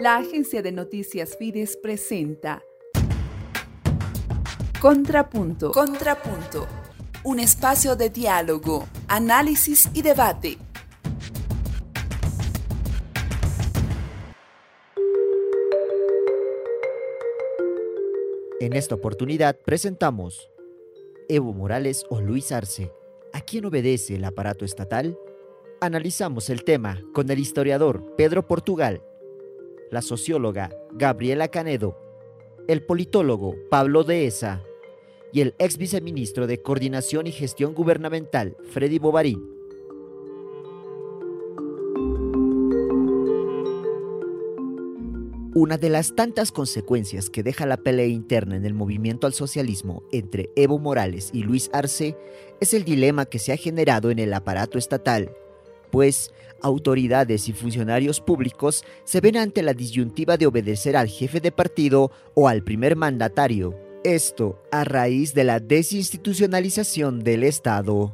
La agencia de noticias Fides presenta Contrapunto. Contrapunto. Un espacio de diálogo, análisis y debate. En esta oportunidad presentamos Evo Morales o Luis Arce. ¿A quién obedece el aparato estatal? Analizamos el tema con el historiador Pedro Portugal, la socióloga Gabriela Canedo, el politólogo Pablo Dehesa y el ex viceministro de Coordinación y Gestión Gubernamental, Freddy Bovarín. Una de las tantas consecuencias que deja la pelea interna en el movimiento al socialismo entre Evo Morales y Luis Arce es el dilema que se ha generado en el aparato estatal, pues autoridades y funcionarios públicos se ven ante la disyuntiva de obedecer al jefe de partido o al primer mandatario. Esto a raíz de la desinstitucionalización del Estado.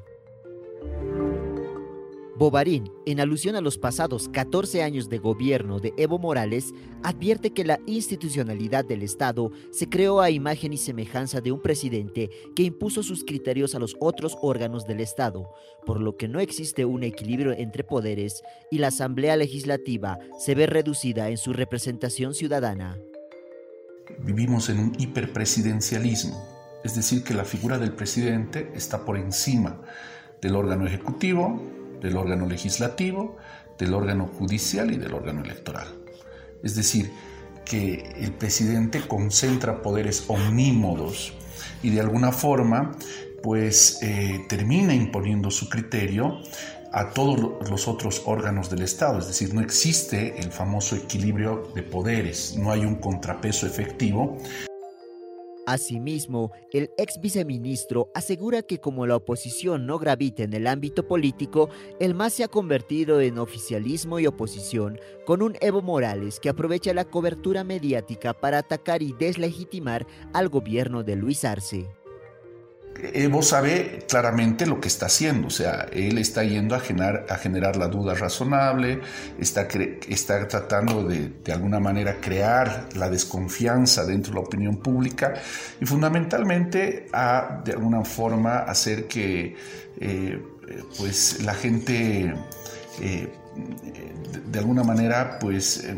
Bovarín, en alusión a los pasados 14 años de gobierno de Evo Morales, advierte que la institucionalidad del Estado se creó a imagen y semejanza de un presidente que impuso sus criterios a los otros órganos del Estado, por lo que no existe un equilibrio entre poderes y la Asamblea Legislativa se ve reducida en su representación ciudadana. Vivimos en un hiperpresidencialismo, es decir, que la figura del presidente está por encima del órgano ejecutivo, del órgano legislativo, del órgano judicial y del órgano electoral. Es decir, que el presidente concentra poderes omnímodos y de alguna forma pues termina imponiendo su criterio a todos los otros órganos del Estado. Es decir, no existe el famoso equilibrio de poderes, no hay un contrapeso efectivo. Asimismo, el ex viceministro asegura que como la oposición no gravita en el ámbito político, el MAS se ha convertido en oficialismo y oposición, con un Evo Morales que aprovecha la cobertura mediática para atacar y deslegitimar al gobierno de Luis Arce. Evo sabe claramente lo que está haciendo, o sea, él está yendo a generar la duda razonable, está tratando de alguna manera crear la desconfianza dentro de la opinión pública y fundamentalmente de alguna forma hacer que pues la gente de alguna manera pues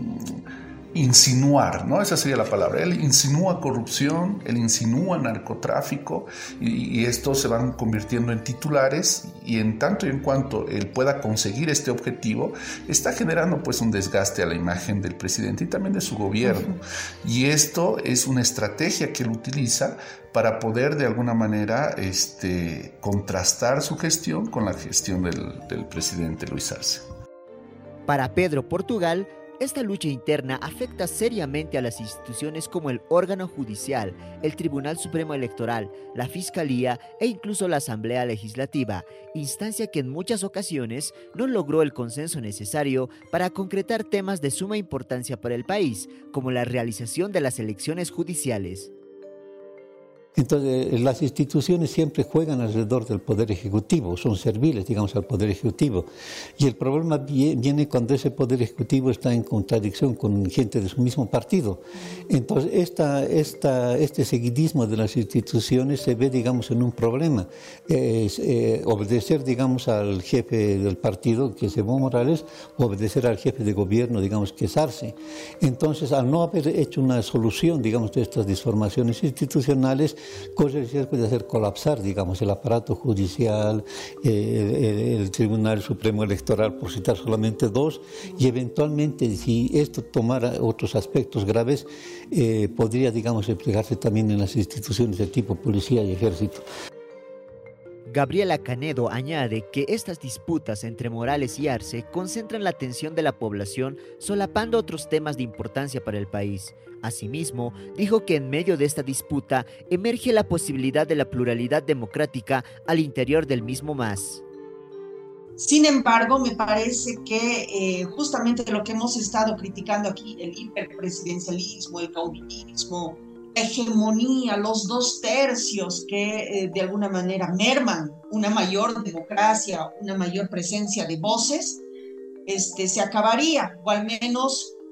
insinuar, ¿no? Esa sería la palabra. Él insinúa corrupción, él insinúa narcotráfico y estos se van convirtiendo en titulares y en tanto y en cuanto él pueda conseguir este objetivo, está generando pues un desgaste a la imagen del presidente y también de su gobierno. Y esto es una estrategia que él utiliza para poder de alguna manera contrastar su gestión con la gestión del presidente Luis Arce. Para Pedro Portugal, esta lucha interna afecta seriamente a las instituciones como el órgano judicial, el Tribunal Supremo Electoral, la Fiscalía e incluso la Asamblea Legislativa, instancia que en muchas ocasiones no logró el consenso necesario para concretar temas de suma importancia para el país, como la realización de las elecciones judiciales. Entonces, las instituciones siempre juegan alrededor del Poder Ejecutivo, son serviles, digamos, al Poder Ejecutivo. Y el problema viene cuando ese Poder Ejecutivo está en contradicción con gente de su mismo partido. Entonces, este seguidismo de las instituciones se ve, digamos, en un problema. Obedecer, digamos, al jefe del partido, que es Evo Morales, o obedecer al jefe de gobierno, digamos, que es Arce. Entonces, al no haber hecho una solución, digamos, de estas disformaciones institucionales, corre el riesgo de hacer colapsar, digamos, el aparato judicial, el Tribunal Supremo Electoral, por citar solamente dos, y eventualmente, si esto tomara otros aspectos graves, podría, digamos, reflejarse también en las instituciones de tipo policía y ejército. Gabriela Canedo añade que estas disputas entre Morales y Arce concentran la atención de la población solapando otros temas de importancia para el país. Asimismo, dijo que en medio de esta disputa emerge la posibilidad de la pluralidad democrática al interior del mismo MAS. Sin embargo, me parece que justamente lo que hemos estado criticando aquí, el hiperpresidencialismo, el caudillismo, la hegemonía, los 2/3 que de alguna manera merman una mayor democracia, una mayor presencia de voces, se acabaría, o al menos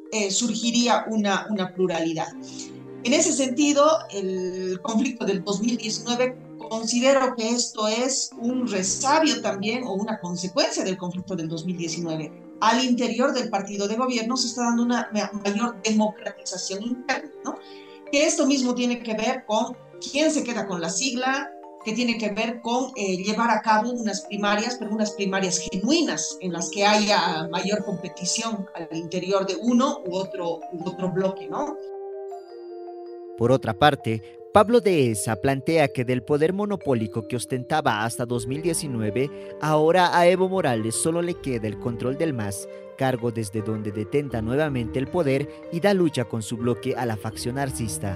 surgiría una pluralidad. En ese sentido, el conflicto del 2019, considero que esto es un resabio también o una consecuencia del conflicto del 2019. Al interior del partido de gobierno se está dando una mayor democratización interna, ¿no? Que esto mismo tiene que ver con quién se queda con la sigla, que tiene que ver con llevar a cabo unas primarias, pero unas primarias genuinas, en las que haya mayor competición al interior de uno u otro bloque, ¿no? Por otra parte, Pablo Dehesa plantea que del poder monopólico que ostentaba hasta 2019, ahora a Evo Morales solo le queda el control del MAS, cargo desde donde detenta nuevamente el poder y da lucha con su bloque a la facción arcista.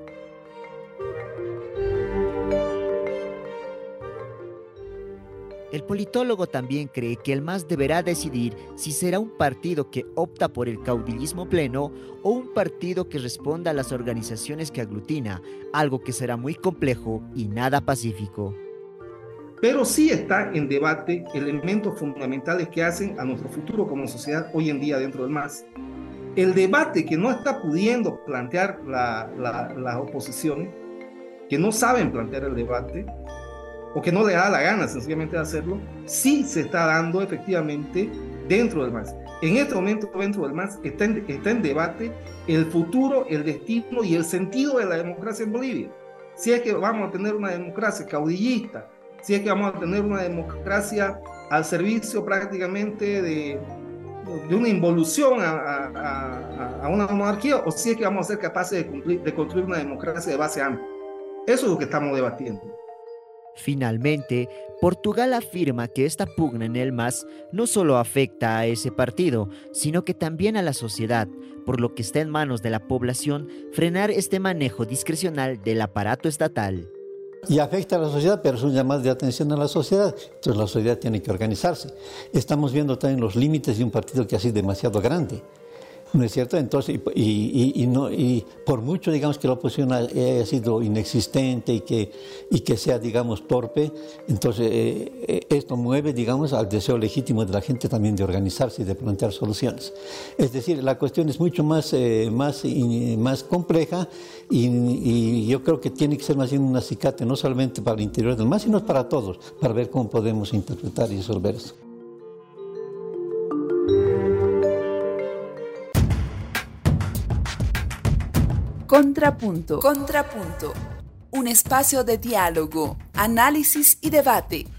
El politólogo también cree que el MAS deberá decidir si será un partido que opta por el caudillismo pleno o un partido que responda a las organizaciones que aglutina, algo que será muy complejo y nada pacífico. Pero sí está en debate elementos fundamentales que hacen a nuestro futuro como sociedad hoy en día dentro del MAS. El debate que no está pudiendo plantear las oposiciones, que no saben plantear el debate, o que no le da la gana sencillamente de hacerlo, sí se está dando efectivamente dentro del MAS. En este momento dentro del MAS está en debate el futuro, el destino y el sentido de la democracia en Bolivia. Si es que vamos a tener una democracia caudillista, si es que vamos a tener una democracia al servicio prácticamente de una involución a una monarquía, o si es que vamos a ser capaces de construir una democracia de base amplia. Eso es lo que estamos debatiendo. Finalmente, Portugal afirma que esta pugna en el MAS no solo afecta a ese partido, sino que también a la sociedad, por lo que está en manos de la población frenar este manejo discrecional del aparato estatal. Y afecta a la sociedad, pero es un llamado de atención a la sociedad. Entonces la sociedad tiene que organizarse. Estamos viendo también los límites de un partido que ha sido demasiado grande. ¿No es cierto? Entonces, y por mucho, digamos, que la oposición haya sido inexistente y que sea, digamos, torpe, entonces esto mueve, digamos, al deseo legítimo de la gente también de organizarse y de plantear soluciones. Es decir, la cuestión es mucho más compleja y yo creo que tiene que ser más bien un acicate, no solamente para el interior del MAS, sino para todos, para ver cómo podemos interpretar y resolver eso. Contrapunto. Un espacio de diálogo, análisis y debate